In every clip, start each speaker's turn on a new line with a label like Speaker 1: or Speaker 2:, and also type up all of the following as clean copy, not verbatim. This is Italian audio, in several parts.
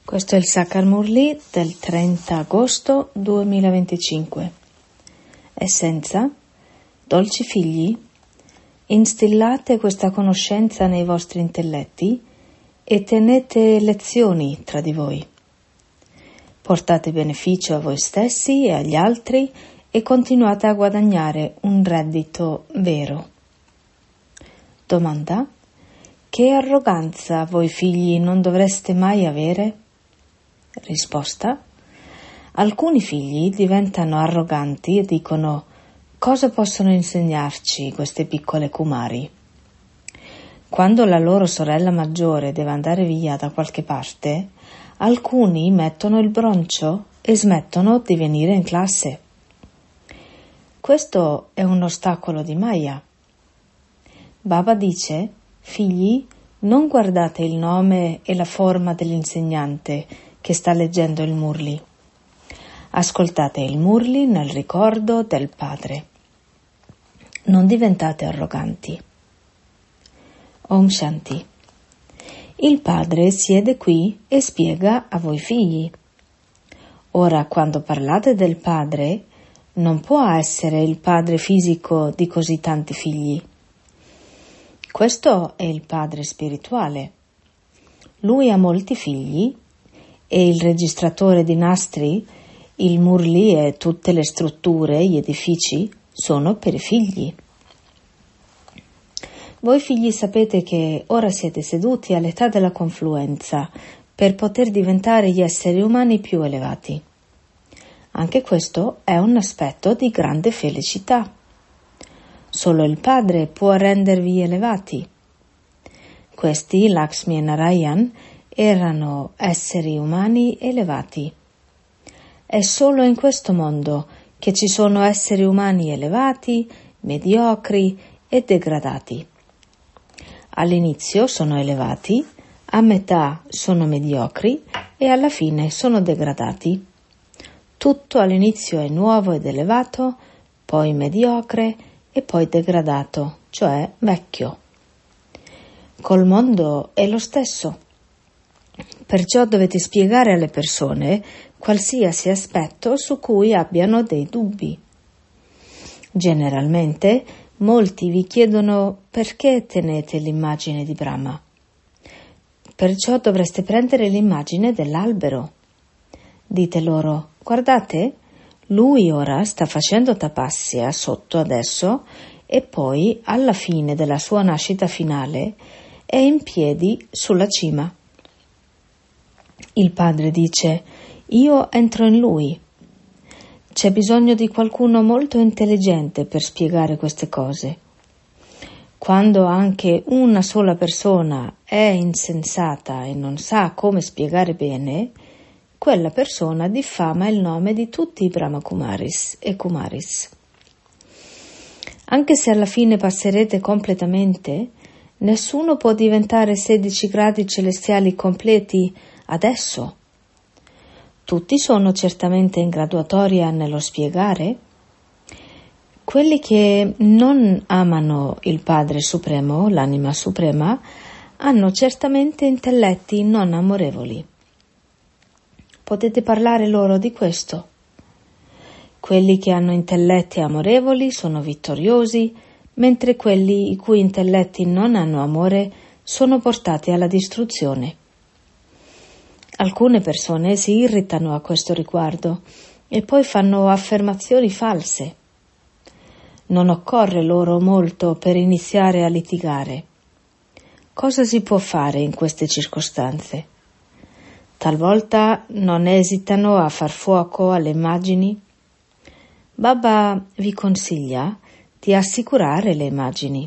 Speaker 1: Questo è il Sakar Murli del 30 agosto 2025. Essenza: dolci figli, instillate questa conoscenza nei vostri intelletti e tenete lezioni tra di voi. Portate beneficio a voi stessi e agli altri e continuate a guadagnare un reddito vero. Domanda: che arroganza voi figli non dovreste mai avere? Risposta: alcuni figli diventano arroganti e dicono: cosa possono insegnarci queste piccole kumari? Quando la loro sorella maggiore deve andare via da qualche parte, alcuni mettono il broncio e smettono di venire in classe. Questo è un ostacolo di Maya. Baba dice: figli, non guardate il nome e la forma dell'insegnante che sta leggendo il Murli. Ascoltate il Murli nel ricordo del Padre. Non diventate arroganti. Om Shanti. Il Padre siede qui e spiega a voi figli. Ora, quando parlate del Padre, non può essere il Padre fisico di così tanti figli. Questo è il Padre spirituale. Lui ha molti figli e il registratore di nastri, il Murli e tutte le strutture, gli edifici, sono per i figli. Voi figli sapete che ora siete seduti all'età della confluenza per poter diventare gli esseri umani più elevati. Anche questo è un aspetto di grande felicità. Solo il Padre può rendervi elevati. Questi, Lakshmi e Narayan, erano esseri umani elevati. È solo in questo mondo che ci sono esseri umani elevati, mediocri e degradati. All'inizio sono elevati, a metà sono mediocri e alla fine sono degradati. Tutto all'inizio è nuovo ed elevato, poi mediocre e poi degradato, cioè vecchio. Col mondo è lo stesso. Perciò dovete spiegare alle persone qualsiasi aspetto su cui abbiano dei dubbi. Generalmente molti vi chiedono perché tenete l'immagine di Brahma. Perciò dovreste prendere l'immagine dell'albero. Dite loro: guardate, lui ora sta facendo tapasya sotto adesso e poi alla fine della sua nascita finale è in piedi sulla cima. Il Padre dice: io entro in lui. C'è bisogno di qualcuno molto intelligente per spiegare queste cose. Quando anche una sola persona è insensata e non sa come spiegare bene, quella persona diffama il nome di tutti i Brahma Kumaris e Kumaris. Anche se alla fine passerete completamente, nessuno può diventare 16 gradi celestiali completi adesso. Tutti sono certamente in graduatoria nello spiegare. Quelli che non amano il Padre Supremo, l'anima suprema, hanno certamente intelletti non amorevoli. Potete parlare loro di questo. Quelli che hanno intelletti amorevoli sono vittoriosi, mentre quelli i cui intelletti non hanno amore sono portati alla distruzione. Alcune persone si irritano a questo riguardo e poi fanno affermazioni false. Non occorre loro molto per iniziare a litigare. Cosa si può fare in queste circostanze? Talvolta non esitano a far fuoco alle immagini. Baba vi consiglia di assicurare le immagini.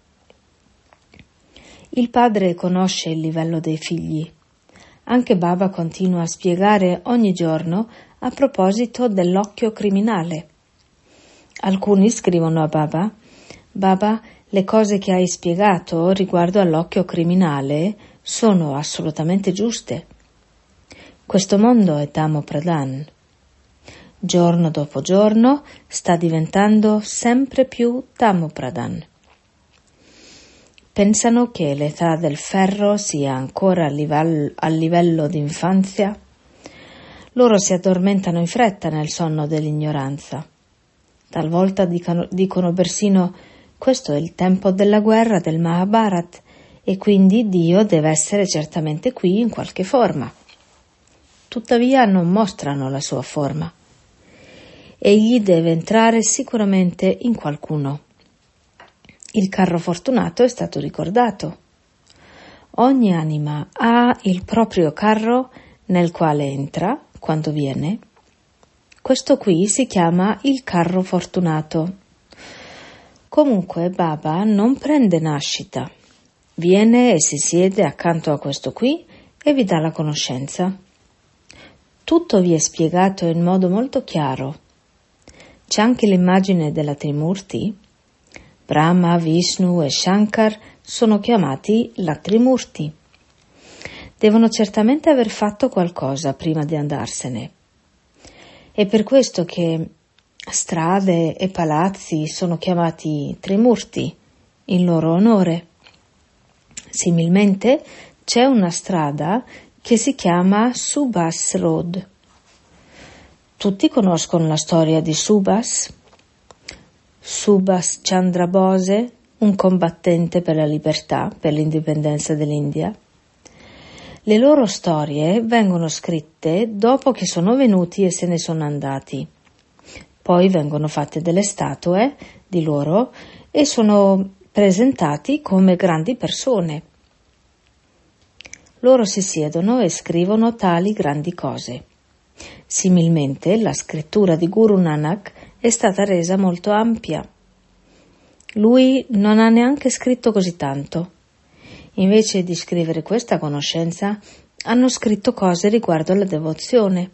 Speaker 1: Il padre conosce il livello dei figli. Anche Baba continua a spiegare ogni giorno a proposito dell'occhio criminale. Alcuni scrivono a Baba: Baba, le cose che hai spiegato riguardo all'occhio criminale sono assolutamente giuste. Questo mondo è Tamo Pradhan. Giorno dopo giorno sta diventando sempre più Tamo Pradhan. Pensano che l'età del ferro sia ancora a livello di infanzia. Loro si addormentano in fretta nel sonno dell'ignoranza. Talvolta dicono persino: questo è il tempo della guerra del Mahabharat e quindi Dio deve essere certamente qui in qualche forma. Tuttavia non mostrano la sua forma. Egli deve entrare sicuramente in qualcuno. Il carro fortunato è stato ricordato. Ogni anima ha il proprio carro nel quale entra quando viene. Questo qui si chiama il carro fortunato. Comunque Baba non prende nascita. Viene e si siede accanto a questo qui e vi dà la conoscenza. Tutto vi è spiegato in modo molto chiaro. C'è anche l'immagine della Trimurti. Brahma, Vishnu e Shankar sono chiamati la Trimurti. Devono certamente aver fatto qualcosa prima di andarsene. È per questo che strade e palazzi sono chiamati Trimurti in loro onore. Similmente c'è una strada che si chiama Subhas Road. Tutti conoscono la storia di Subhas Chandra Bose, un combattente per la libertà, per l'indipendenza dell'India. Le loro storie vengono scritte dopo che sono venuti e se ne sono andati. Poi vengono fatte delle statue di loro e sono presentati come grandi persone. Loro si siedono e scrivono tali grandi cose. Similmente, la scrittura di Guru Nanak è stata resa molto ampia. Lui non ha neanche scritto così tanto. Invece di scrivere questa conoscenza, hanno scritto cose riguardo alla devozione.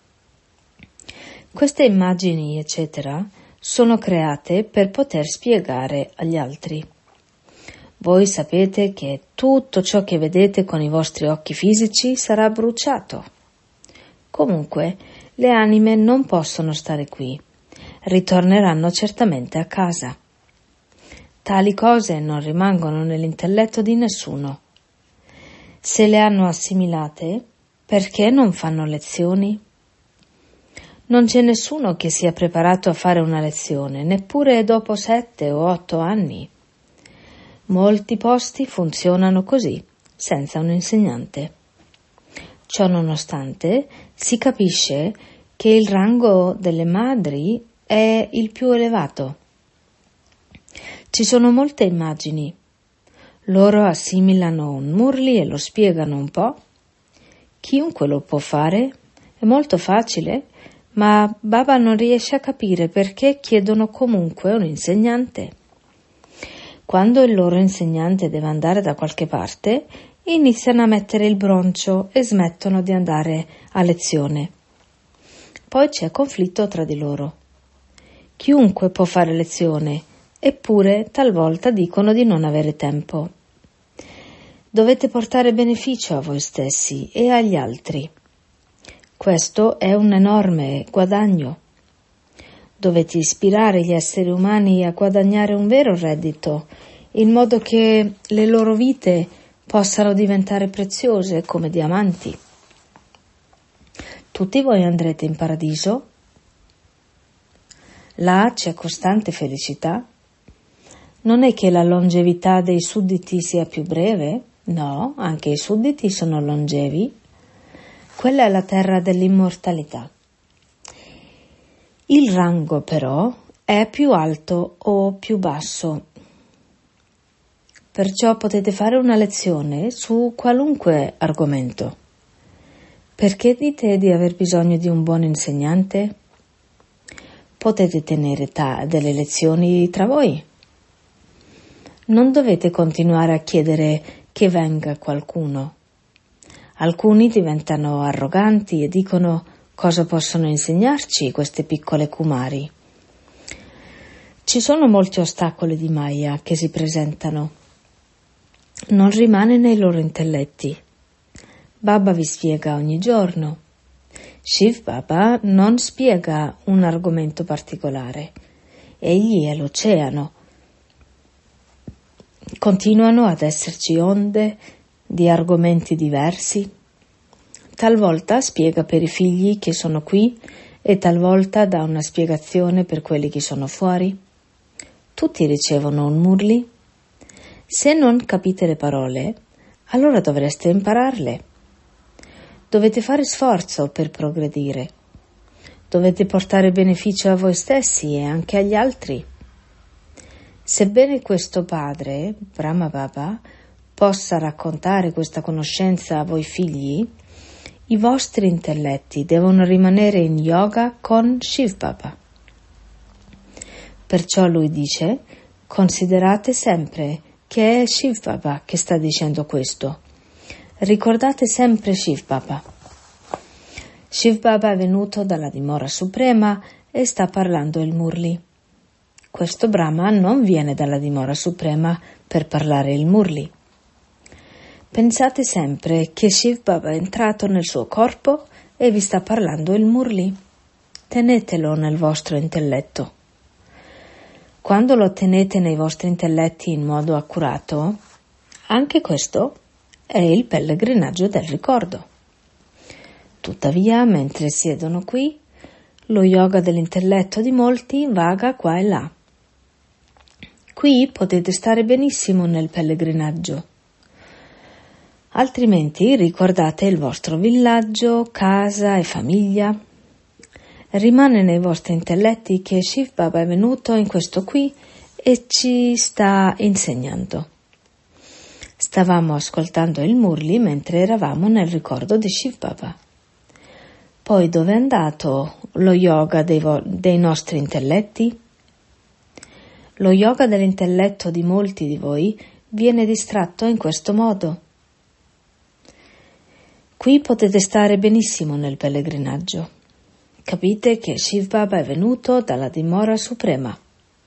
Speaker 1: Queste immagini, eccetera, sono create per poter spiegare agli altri. Voi sapete che tutto ciò che vedete con i vostri occhi fisici sarà bruciato. Comunque, le anime non possono stare qui. Ritorneranno certamente a casa. Tali cose non rimangono nell'intelletto di nessuno. Se le hanno assimilate, perché non fanno lezioni? Non c'è nessuno che sia preparato a fare una lezione, neppure dopo 7 o 8 anni. Molti posti funzionano così, senza un insegnante. Ciò nonostante, si capisce che il rango delle madri è il più elevato. Ci sono molte immagini. Loro assimilano un Murli e lo spiegano un po'. Chiunque lo può fare, è molto facile, ma Baba non riesce a capire perché chiedono comunque un insegnante. Quando il loro insegnante deve andare da qualche parte, iniziano a mettere il broncio e smettono di andare a lezione. Poi c'è conflitto tra di loro. Chiunque può fare lezione, eppure talvolta dicono di non avere tempo. Dovete portare beneficio a voi stessi e agli altri. Questo è un enorme guadagno. Dovete ispirare gli esseri umani a guadagnare un vero reddito, in modo che le loro vite possano diventare preziose come diamanti. Tutti voi andrete in paradiso. Là c'è costante felicità. Non è che la longevità dei sudditi sia più breve? No, anche i sudditi sono longevi. Quella è la terra dell'immortalità. Il rango però è più alto o più basso. Perciò potete fare una lezione su qualunque argomento. Perché dite di aver bisogno di un buon insegnante? Potete tenere delle lezioni tra voi. Non dovete continuare a chiedere che venga qualcuno. Alcuni diventano arroganti e dicono: cosa possono insegnarci queste piccole kumari? Ci sono molti ostacoli di Maya che si presentano. Non rimane nei loro intelletti. Baba vi spiega ogni giorno. Shiv Baba non spiega un argomento particolare. Egli è l'oceano continuano ad esserci onde di argomenti diversi. Talvolta spiega per i figli che sono qui e talvolta dà una spiegazione per quelli che sono fuori. Tutti ricevono un murli. Se non capite le parole, allora dovreste impararle. Dovete fare sforzo per progredire. Dovete portare beneficio a voi stessi e anche agli altri. Sebbene questo padre, Brahma Baba, possa raccontare questa conoscenza a voi figli, i vostri intelletti devono rimanere in yoga con Shiv Baba. Perciò lui dice: considerate sempre che è Shiv Baba che sta dicendo questo. Ricordate sempre Shiv Baba. Shiv Baba è venuto dalla dimora suprema e sta parlando il Murli. Questo Brahma non viene dalla dimora suprema per parlare il Murli. Pensate sempre che Shiv Baba è entrato nel suo corpo e vi sta parlando il Murli. Tenetelo nel vostro intelletto. Quando lo tenete nei vostri intelletti in modo accurato, anche questo è il pellegrinaggio del ricordo. Tuttavia, mentre siedono qui, lo yoga dell'intelletto di molti vaga qua e là. Qui potete stare benissimo nel pellegrinaggio. Altrimenti ricordate il vostro villaggio, casa e famiglia. Rimane nei vostri intelletti che Shiv Baba è venuto in questo qui e ci sta insegnando. Stavamo ascoltando il Murli mentre eravamo nel ricordo di Shiv Baba. Poi dove è andato lo yoga dei nostri intelletti? Lo yoga dell'intelletto di molti di voi viene distratto in questo modo. Qui potete stare benissimo nel pellegrinaggio. Capite che Shiv Baba è venuto dalla dimora suprema.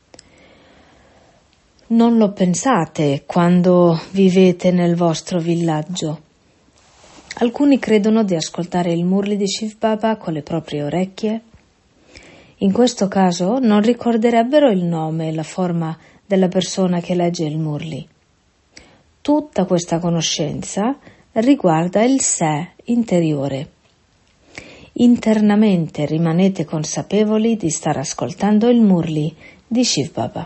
Speaker 1: Non lo pensate quando vivete nel vostro villaggio. Alcuni credono di ascoltare il Murli di Shiv Baba con le proprie orecchie. In questo caso non ricorderebbero il nome e la forma della persona che legge il Murli. Tutta questa conoscenza riguarda il sé interiore. Internamente rimanete consapevoli di stare ascoltando il Murli di Shiv Baba.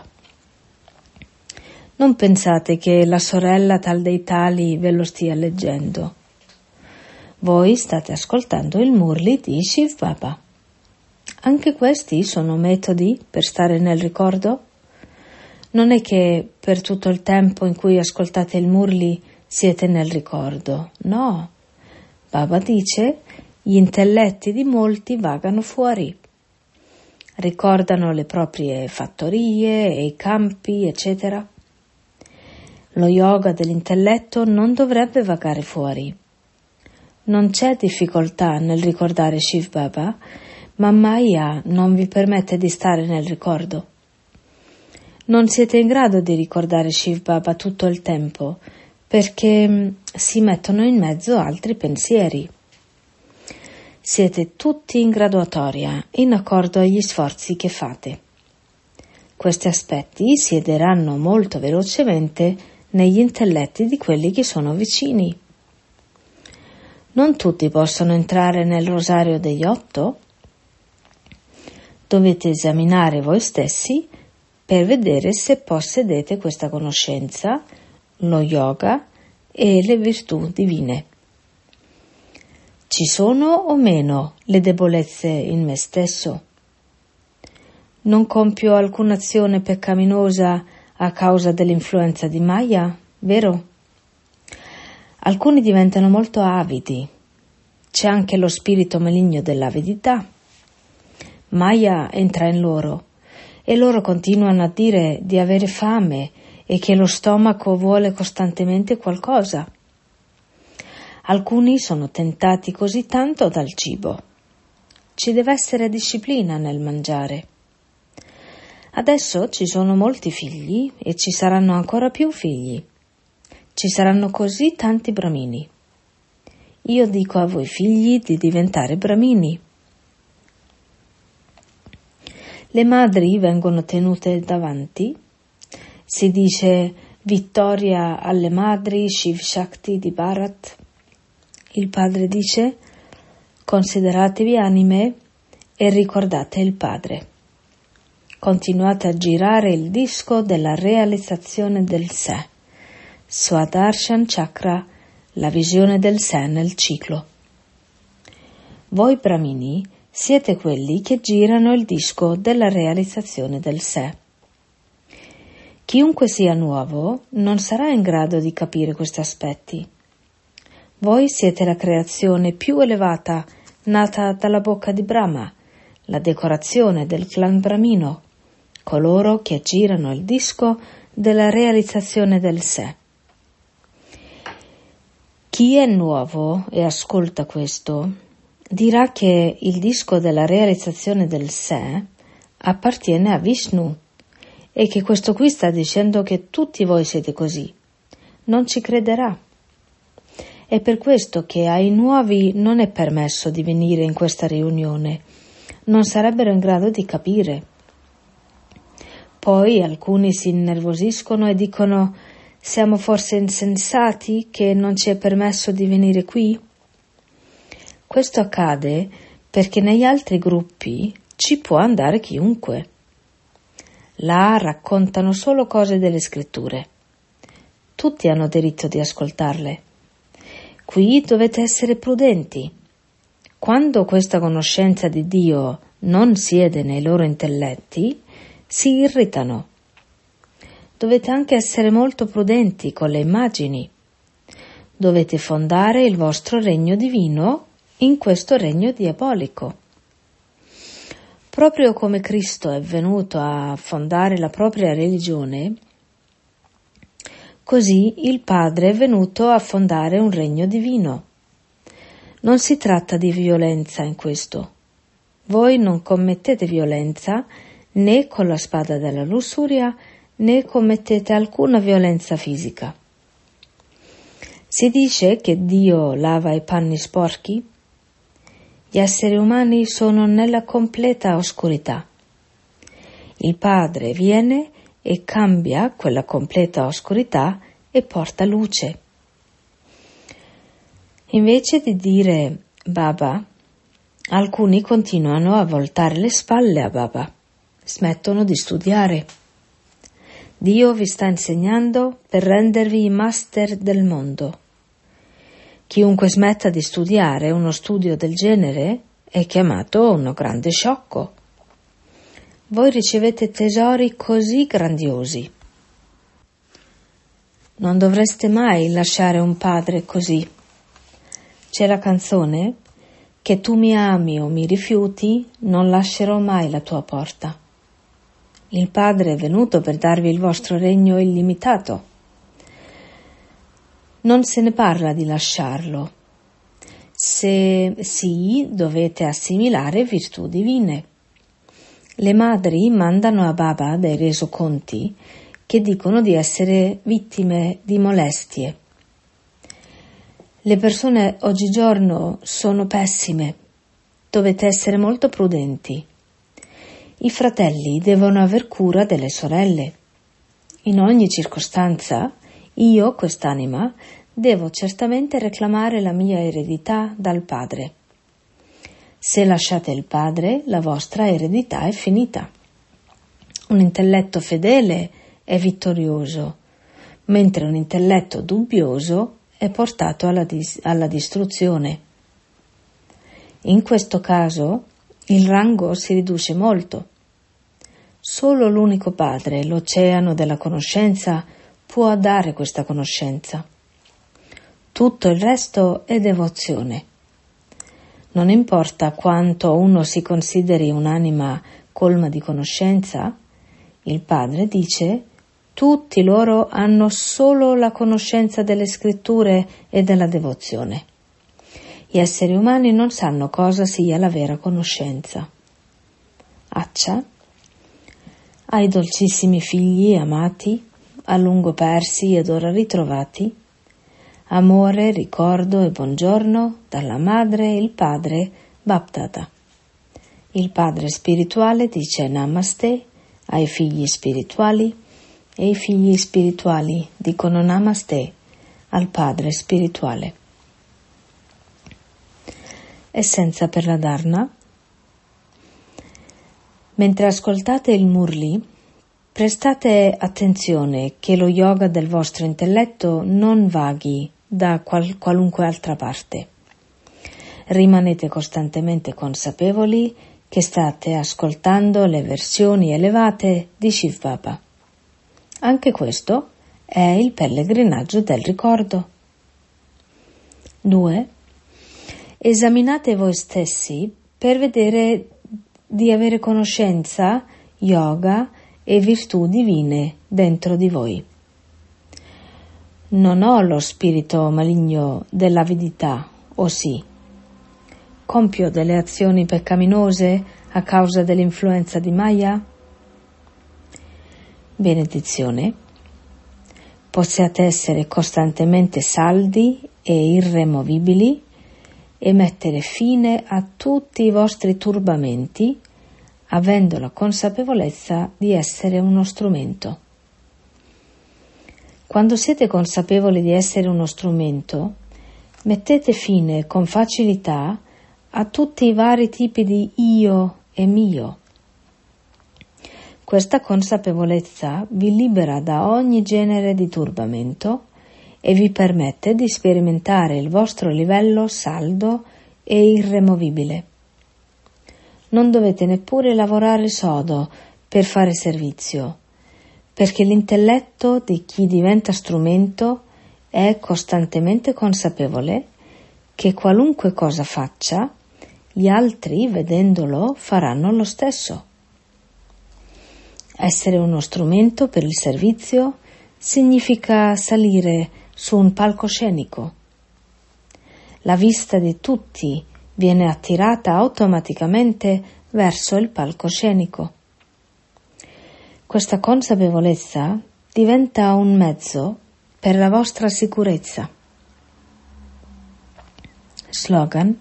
Speaker 1: Non pensate che la sorella tal dei tali ve lo stia leggendo. Voi state ascoltando il Murli di Shiv Baba. Anche questi sono metodi per stare nel ricordo? Non è che per tutto il tempo in cui ascoltate il Murli siete nel ricordo. No. Baba dice: gli intelletti di molti vagano fuori. Ricordano le proprie fattorie e i campi, eccetera. Lo yoga dell'intelletto non dovrebbe vagare fuori. Non c'è difficoltà nel ricordare Shiv Baba, ma Maya non vi permette di stare nel ricordo. Non siete in grado di ricordare Shiv Baba tutto il tempo, perché si mettono in mezzo altri pensieri. Siete tutti in graduatoria, in accordo agli sforzi che fate. Questi aspetti siederanno molto velocemente negli intelletti di quelli che sono vicini. Non tutti possono entrare nel rosario degli 8. Dovete esaminare voi stessi per vedere se possedete questa conoscenza, lo yoga e le virtù divine. Ci sono o meno le debolezze in me stesso? Non compio alcuna azione peccaminosa a causa dell'influenza di Maya, vero? Alcuni diventano molto avidi. C'è anche lo spirito maligno dell'avidità. Maya entra in loro e loro continuano a dire di avere fame e che lo stomaco vuole costantemente qualcosa. Alcuni sono tentati così tanto dal cibo. Ci deve essere disciplina nel mangiare. Adesso ci sono molti figli e ci saranno ancora più figli. Ci saranno così tanti bramini. Io dico a voi figli di diventare bramini. Le madri vengono tenute davanti. Si dice: vittoria alle madri Shiv Shakti di Bharat. Il padre dice: consideratevi anime e ricordate il padre. Continuate a girare il disco della realizzazione del sé, Swadarshan Chakra, la visione del sé nel ciclo. Voi Brahmini siete quelli che girano il disco della realizzazione del sé. Chiunque sia nuovo non sarà in grado di capire questi aspetti. Voi siete la creazione più elevata nata dalla bocca di Brahma, la decorazione del clan brahmino, coloro che girano il disco della realizzazione del sé. Chi è nuovo e ascolta questo dirà che il disco della realizzazione del sé appartiene a Vishnu e che questo qui sta dicendo che tutti voi siete così. Non ci crederà. È per questo che ai nuovi non è permesso di venire in questa riunione. Non sarebbero in grado di capire. Poi alcuni si innervosiscono e dicono: siamo forse insensati che non ci è permesso di venire qui? Questo accade perché negli altri gruppi ci può andare chiunque. Là raccontano solo cose delle scritture. Tutti hanno diritto di ascoltarle. Qui dovete essere prudenti. Quando questa conoscenza di Dio non siede nei loro intelletti, si irritano. Dovete anche essere molto prudenti con le immagini. Dovete fondare il vostro regno divino in questo regno diabolico. Proprio come Cristo è venuto a fondare la propria religione, così il Padre è venuto a fondare un regno divino. Non si tratta di violenza in questo. Voi non commettete violenza né con la spada della lussuria né commettete alcuna violenza fisica. Si dice che Dio lava i panni sporchi. Gli esseri umani sono nella completa oscurità. Il Padre viene e cambia quella completa oscurità e porta luce. Invece di dire Baba, alcuni continuano a voltare le spalle a Baba, smettono di studiare. Dio vi sta insegnando per rendervi i master del mondo. Chiunque smetta di studiare uno studio del genere è chiamato uno grande sciocco. Voi ricevete tesori così grandiosi. Non dovreste mai lasciare un padre così. C'è la canzone: che tu mi ami o mi rifiuti, non lascerò mai la tua porta. Il Padre è venuto per darvi il vostro regno illimitato. Non se ne parla di lasciarlo. Se sì, dovete assimilare virtù divine. Le madri mandano a Baba dei resoconti che dicono di essere vittime di molestie. Le persone oggigiorno sono pessime. Dovete essere molto prudenti. I fratelli devono aver cura delle sorelle. In ogni circostanza, io, quest'anima, devo certamente reclamare la mia eredità dal Padre. Se lasciate il Padre, la vostra eredità è finita. Un intelletto fedele è vittorioso, mentre un intelletto dubbioso è portato alla distruzione. In questo caso, il rango si riduce molto. Solo l'unico Padre, l'oceano della conoscenza, può dare questa conoscenza. Tutto il resto è devozione. Non importa quanto uno si consideri un'anima colma di conoscenza, il Padre dice: tutti loro hanno solo la conoscenza delle scritture e della devozione. Gli esseri umani non sanno cosa sia la vera conoscenza. Accia, ai dolcissimi figli amati, a lungo persi ed ora ritrovati, amore, ricordo e buongiorno dalla madre e il padre Baptata. Il padre spirituale dice Namaste ai figli spirituali e i figli spirituali dicono Namaste al Padre spirituale. Essenza per la Dharna. Mentre ascoltate il Murli, prestate attenzione che lo yoga del vostro intelletto non vaghi da qualunque altra parte. Rimanete costantemente consapevoli che state ascoltando le versioni elevate di Shiv Baba. Anche questo è il pellegrinaggio del ricordo. 2. Esaminate voi stessi per vedere di avere conoscenza, yoga e virtù divine dentro di voi. Non ho lo spirito maligno dell'avidità, o sì? Compio delle azioni peccaminose a causa dell'influenza di Maya? Benedizione. Possiate essere costantemente saldi e irremovibili e mettere fine a tutti i vostri turbamenti, avendo la consapevolezza di essere uno strumento. Quando siete consapevoli di essere uno strumento, mettete fine con facilità a tutti i vari tipi di io e mio. Questa consapevolezza vi libera da ogni genere di turbamento e vi permette di sperimentare il vostro livello saldo e irremovibile. Non dovete neppure lavorare sodo per fare servizio, perché l'intelletto di chi diventa strumento è costantemente consapevole che qualunque cosa faccia, gli altri, vedendolo, faranno lo stesso. Essere uno strumento per il servizio significa salire su un palcoscenico. La vista di tutti viene attirata automaticamente verso il palcoscenico. Questa consapevolezza diventa un mezzo per la vostra sicurezza. Slogan: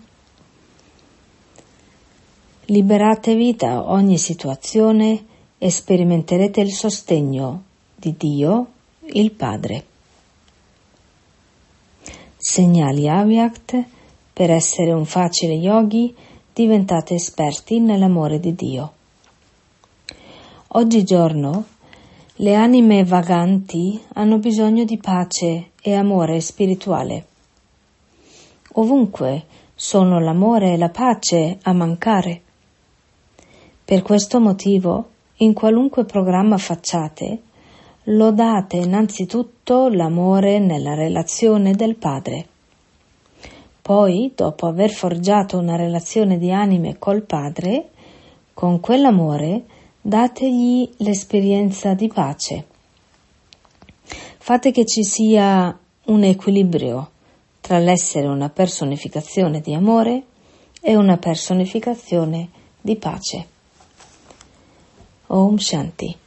Speaker 1: liberatevi da ogni situazione e sperimenterete il sostegno di Dio, il Padre. Segnali Avyakt: per essere un facile yogi diventate esperti nell'amore di Dio. Oggigiorno le anime vaganti hanno bisogno di pace e amore spirituale. Ovunque sono l'amore e la pace a mancare. Per questo motivo, in qualunque programma facciate, lodate innanzitutto l'amore nella relazione del Padre. Poi, dopo aver forgiato una relazione di anime col Padre, con quell'amore dategli l'esperienza di pace. Fate che ci sia un equilibrio tra l'essere una personificazione di amore e una personificazione di pace. Om Shanti.